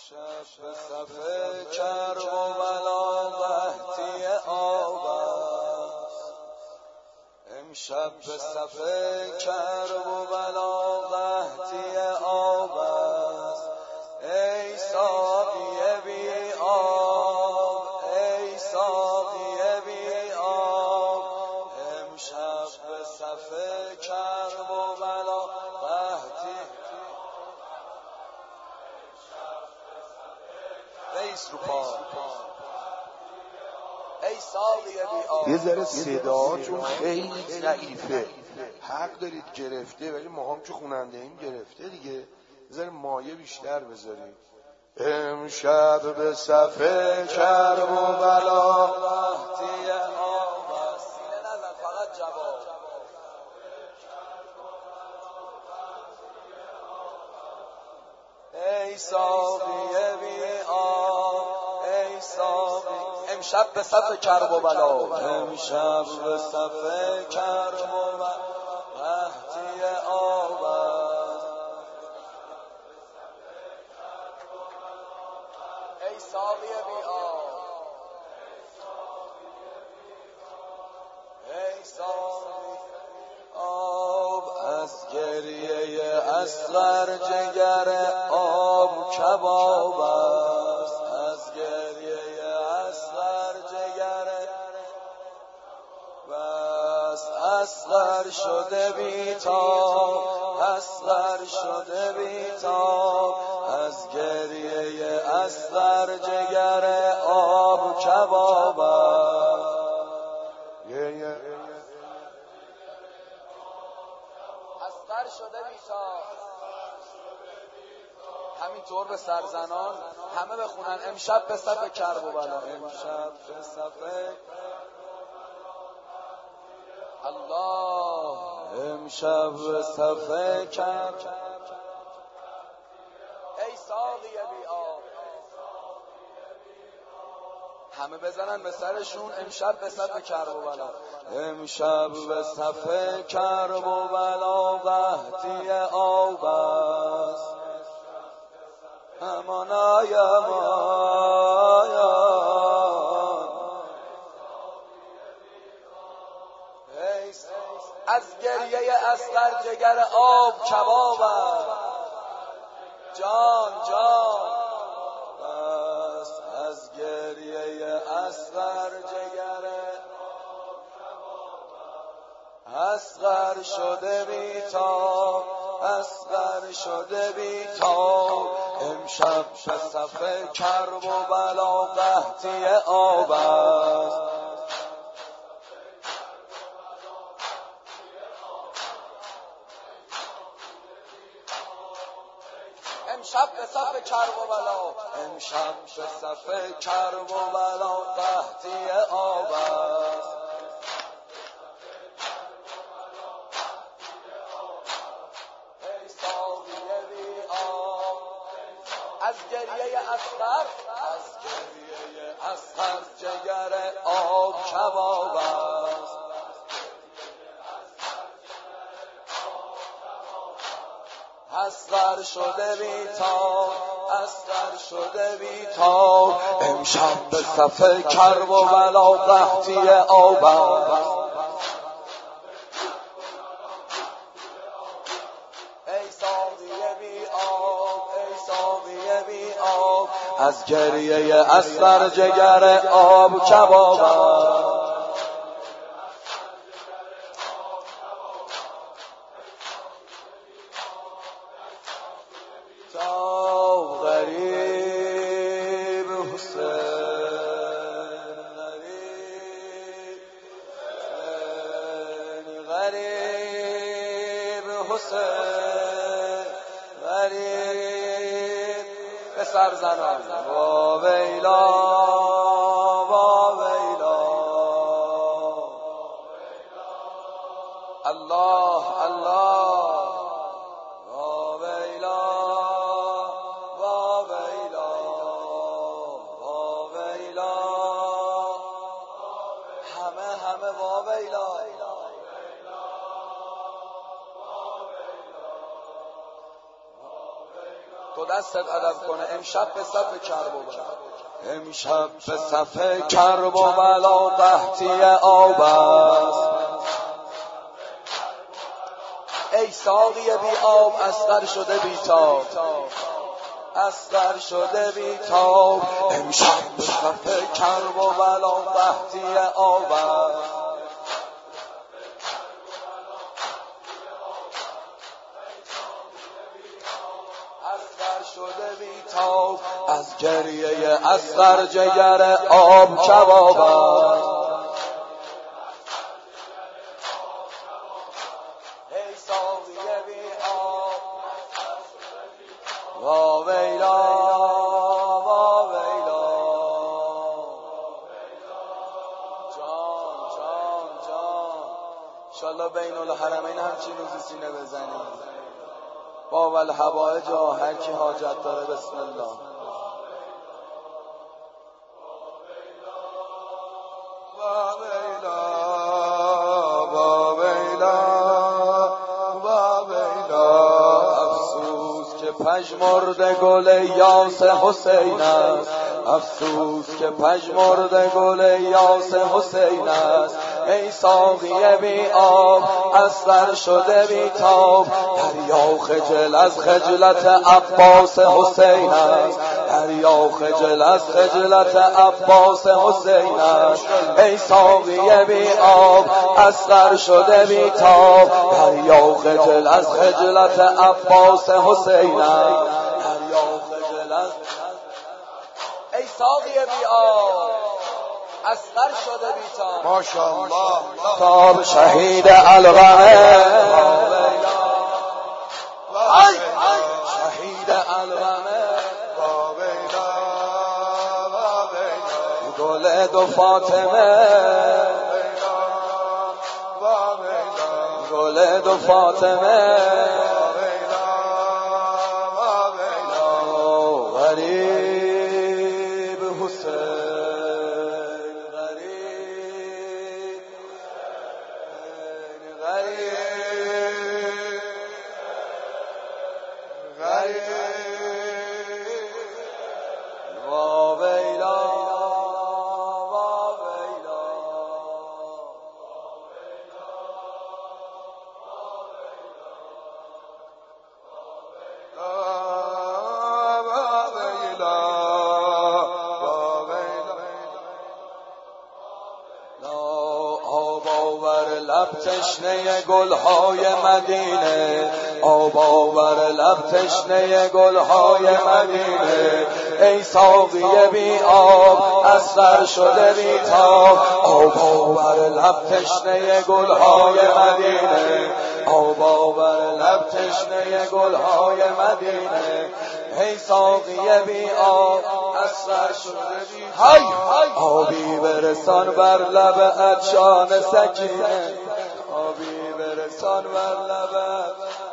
امشب به صف کرب و بلا قحطی آب است. امشب به صف کرب و بلا قحطی آب است. ای ساقی بی آب، ای ساقی بی آب، امشب به صف کرب و بلا قحطی. بیس رو پا، ای ساقی بی آب. یه ذره صداهاتون خیلی ضعیفه. حق دارید گرفته، ولی ما هم که خوننده ایم گرفته دیگه. یه ذره مایه بیشتر بذارید. امشب به صف کرب و بلا قحطی آب است. سینه نزن، فقط جواب. ای ساقی بی آب، ای ساقی. امشب به صف کرب و بلا، امشب به صف کرب و بلا قحطی آب است. ای ساقی بی آب، ای ساقی آب. از گریه اصغر جگر آب کباب است. از گریه اصغر جگر بس اصغر شده بی‌تاب، اصغر شده بی‌تاب. از گریه اصغر جگر آب کباب است. اصغر شده بی‌تاب. همینطور به سرزنان همه بخونن امشب به صف کرب و بلا. امشب به صف الله، امشب به صف کرب. ای ساقی بی آب. همه بزنن به سرشون امشب به صف کرب و بلا. امشب به صف کرب و بلا قحطی آب است. امانای از گریه اصغر جگر آب کباب است. جان جان بس از گریه اصغر جگر اصغر شده بی‌تاب، اصغر شده بی‌تاب. امشب به صف کرب و بلا قحطی آب است. امشب به صف کرب و بلا، امشب به صف کرب و بلا قحطی آب است. ای ساقی بی آب. از گریه اصغر، از گریه اصغر جگر آب کباب است. اصغر شده بی‌تاب، اصغر شده بی‌تاب. امشب به صف کرب و بلا قحطی آب است. ای ساقی بی آب، ای ساقی بی آب. از گریه اصغر جگر آب کباب است. غریب حسین، غریب به سرزنان. وا ویلا، وا ویلا. الله الله. وا ویلا، وا ویلا، وا ویلا. همه وا ویلا. تو دستت ادب کنه. امشب به صف کرب و بلا، امشب به صف کرب و بلا قحطی آب است. ای ساقی بی آب اصغر شده بی تاب، اصغر شده بی تاب. امشب به صف کرب و بلا قحطی آب است. شده بی تاب از گریه اصغر جگر آب کباب است. ای ساقی بی آب وا ویلا وا ویلا، جان جان جان انشالله بین الحرمین همچین روزی سینه بزنیم. با والهوائج هر کی حاجت داره بسم الله. با ویلا با ویلا با ویلا، افسوس که پژمرده گل یاس حسین است، افسوس که پژمرده گل یاس حسین است. ای ساقی بی آب اصغر شده بی تاب، دریا خجل از خجلت عباس حسین است، دریا خجل از خجلت عباس حسین است. ای ساقی بی آب اصغر شده بی تاب، دریا خجل از خجلت عباس حسین است، دریا خجل از. ای ساقی بی آب اصغر شده بی تاب، ماشاءالله تاب شهید الغمه، شهید الغمه، گل دو فاطمه، گل دو فاطمه، غریب حسین، غریب غریب غریب وا ویلا وا ویلا. آب آور لب تشنه گلهای مدینه، آب آور لب تشنه گلهای مدینه. ای ساقی بی آب اصغر شده بی تاب، آب آور لب تشنه گلهای مدینه، آب آور لب تشنه گلهای مدینه. ای ساقی بی آب اصغر شده بی های آبی برسان بر لب عطشان سکینه، آبی برسان بر لب.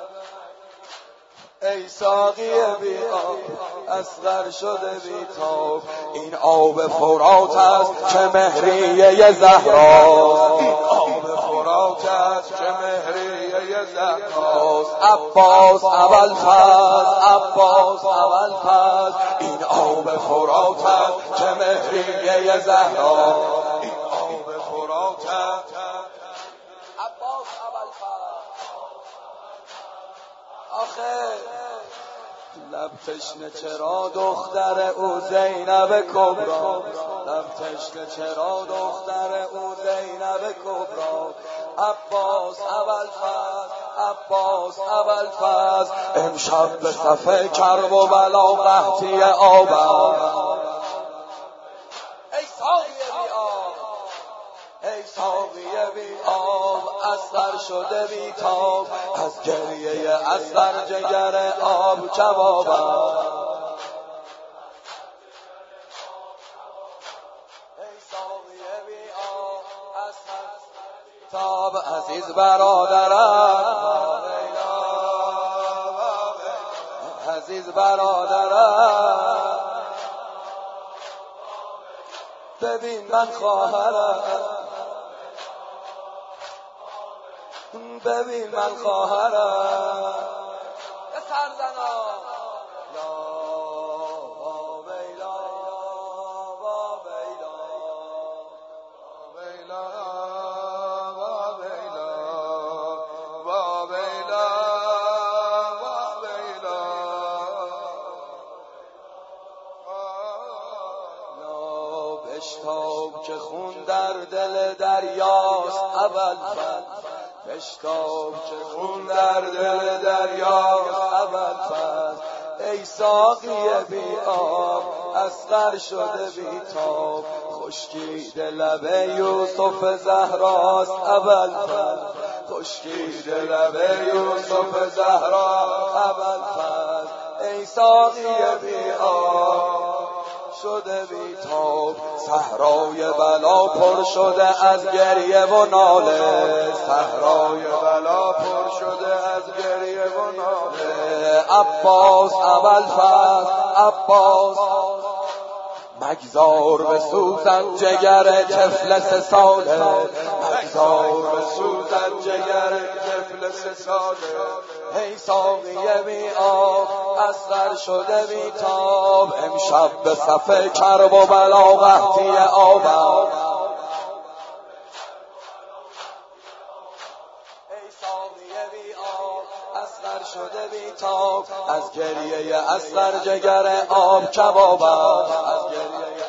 ای ساقی بی آب اصغر شده بی تاب، این آب فرات است که مهریه زهراست، این آب فرات است که مهریه زهراست. عباس ابوالفضل، عباس ابوالفضل، این آب فرات است که مهریه زهراست، این آب فرات است. عباس ابوالفضل آخه لب تشنه چرا دختر او زینب کبرا، لب تشنه چرا دختر او زینب کبرا. عباس ابوالفضل، عباس ابوالفضل، امشب به صف کرب و بلا قحطی آب است. ای ساقی بی آب، ای ساقی بی آب اصغر شده بی تاب، از گریه اصغر جگر آب کباب است. ای ساقی بی آب اصغر تاب عزیز برادرم، عزیز برادرم، ببین من خواهرم، ببین من خواهرم. یه سرزنا بشتاب که خون در دل دریاست اول بشتاب که خون در دل دریاست اول ای ساقی بی آب اصغر شده بی تاب خشکیده لب یوسف زهراست اول خشکیده لب یوسف زهرا اول ای ساقی بی آب شده بی تاب صحرای بلا پر شده از گریه و ناله صحرای بلا پر شده از گریه و ناله عباس اول عباس مگذار به سوزن جگر طفل 3 ساله مگذار به سوزن جگر طفل 3 ساله ای ساقی بی آب اصغر شده بی تاب امشب به صف کرب و بلا قحطی آبم ای ساقی بی آب اصغر شده بی تاب از گریه اصغر جگر آب کبابم از گریه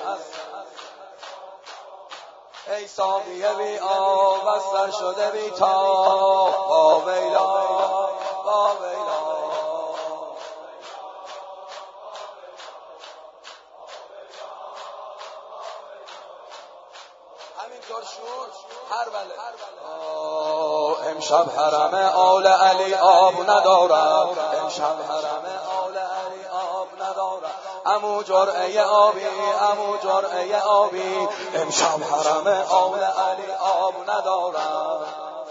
ای ساقی بی آب اصغر شده بی تاب با ویلا با ویلا همینطور شد هر بله امشب حرم آل علی آب ندارم امشب حرم آل علی آب ندارم عمو جرعه آبی عمو جرعه آبی امشب حرم آل علی آب ندارم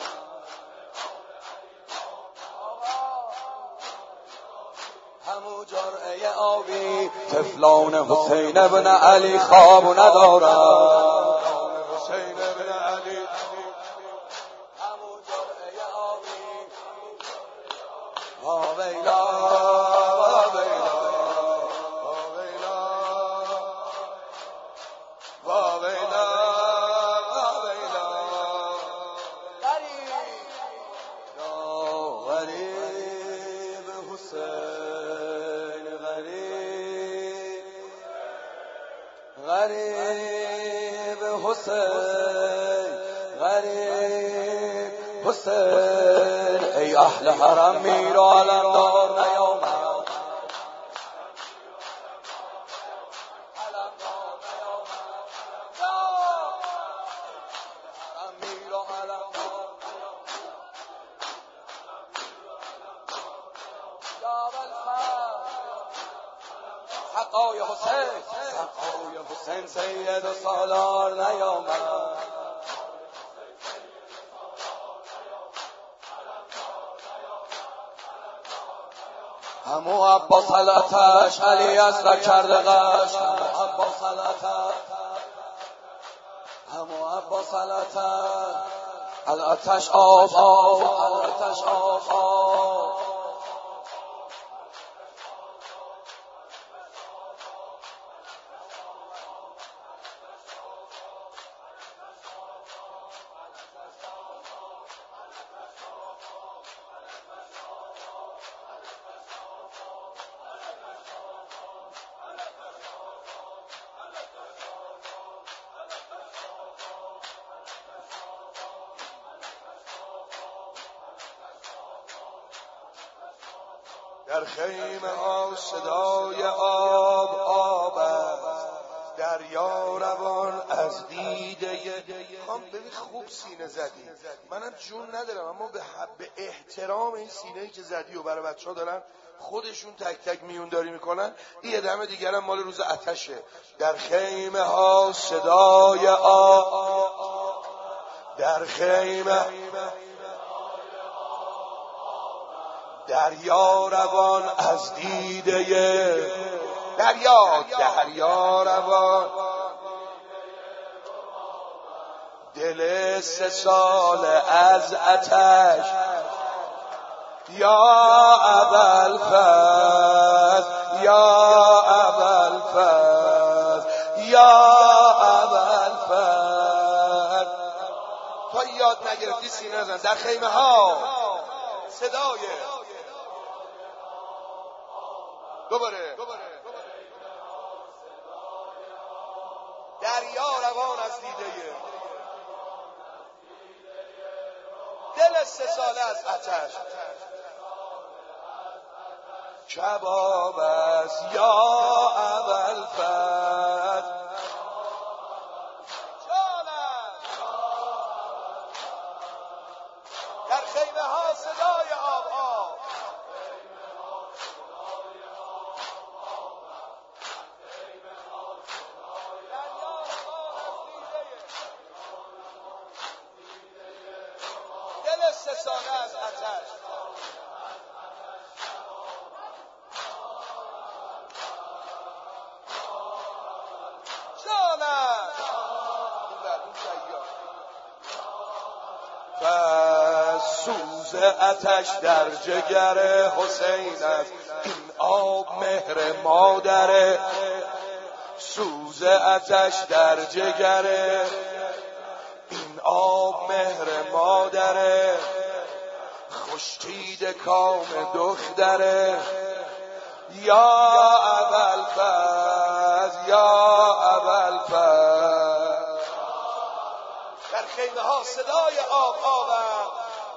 عمو جرعه آبی طفلان حسین ابن علی خواب ندارم حسین ابن علی عمو جرعه آبی ویلا غریب حسین غریب حسین ای اهل حرم میر و علمدار نیامد حقای حسین سید و سالار نیامد همو عباس الاتش علی اصلا کرده غش همو عباس الاتش آب الاتش آب در خیمه ها صدای آب است دریا روان از دیده ببین خوب سینه زدی منم جون ندارم اما به احترام این سینه‌ای که زدی و برای بچه‌ها دارن خودشون تک تک میونداری میکنن یه دم دیگرم مال روز آتشه در خیمه ها صدای آب در خیمه دریا روان از دیده دریا روان دل 3 ساله از آتش یا ابوالفضل یا ابوالفضل یا ابوالفضل تا یاد نگرفتی سینه زن در خیمه ها صدای دوباره دریا روان از دیده دل 3 ساله از آتش کباب است یا ابوالفضل در خیمه ها صدای آب آب دل 3 ساله از آتش و سوز آتش در جگر حسین است این آب مهر مادره سوز آتش در جگر این آب مهر مادره خشکید کام دختره یا ابوالفضل یا ابوالفضل در خیمه ها صدای آب آبم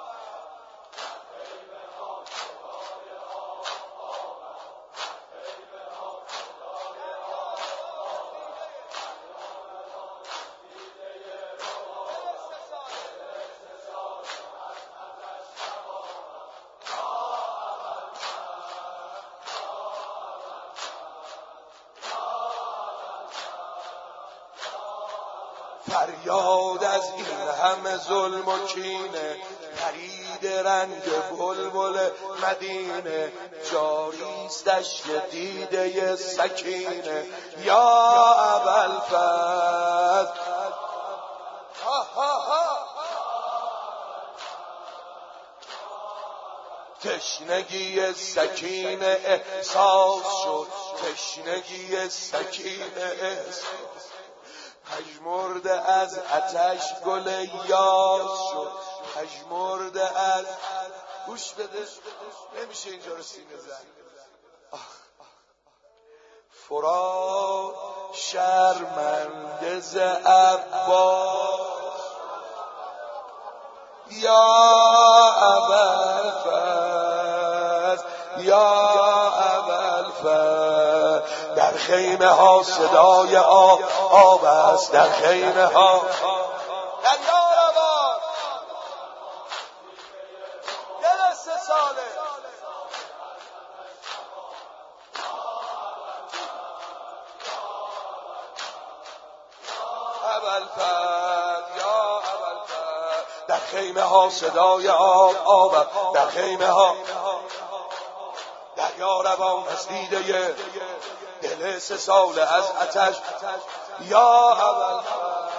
فریاد از این همه ظلم و کینه پرید رنگ بلبل مدینه جاریست اشک دیده سکینه یا ابوالفضل تشنگی سکینه احساس شد تشنگی سکینه احساس پژمرده از آتش گل یاس شد پژمرده از گوش بده نمیشه اینجا رو سینه زن فرا شرمنده ز عباس یا ابوالفضل یا ابوالفضل در خیمه ها صدای آب است در خیمه ها دریا روان دل 3 ساله ابوالفضل یا ابوالفضل در خیمه ها صدای آب در خیمه ها دریا روان از دیده دل 3 ساله از آتش یا ابوالفضل